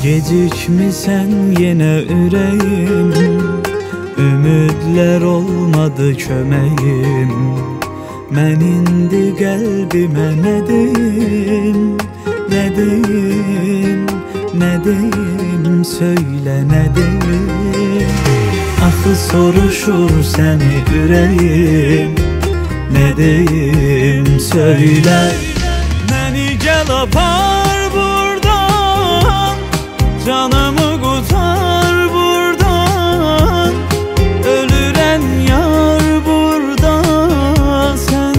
Gecikmisən yenə ürəyim, ümidlər olmadı köməyim. Mən indi qəlbimə nə deyim, nə deyim, nə deyim, söylə nə deyim. Axı soruşur səni ürəyim, nə deyim, söylə. Məni gəl apar buradan, canımı qutar buradan. Ölürəm yar burada, sən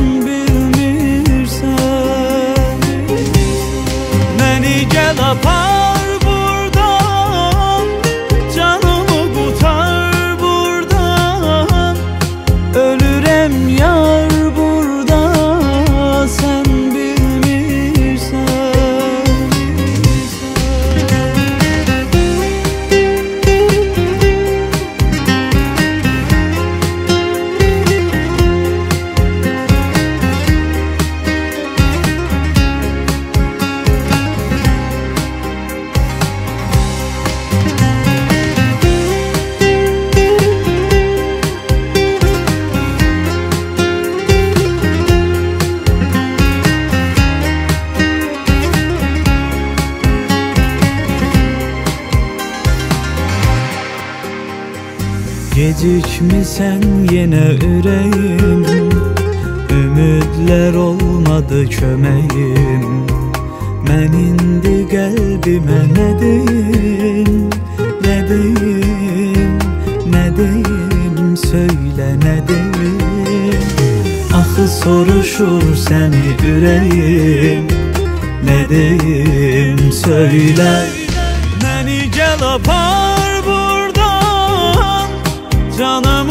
bilmirsən. Məni gəl apar buradan, canımı qutar buradan. Ölürəm yar burada, sən Gecikmisən yenə ürəyim, ümidlər olmadı köməyim. Mən indi qəlbimə nə deyim, nə deyim, nə deyim, söylə nə deyim. Axı soruşur səni ürəyim, nə deyim, söylə. Məni gəl apar buradan, canım